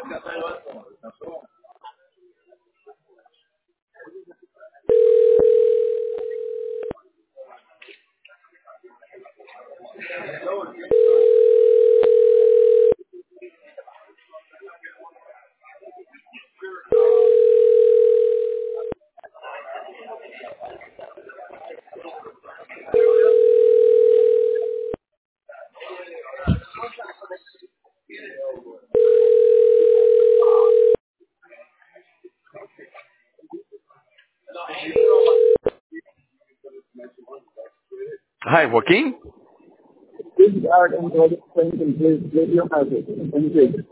Hi, Joaquin. Please add and credit print and please your message. Thank you.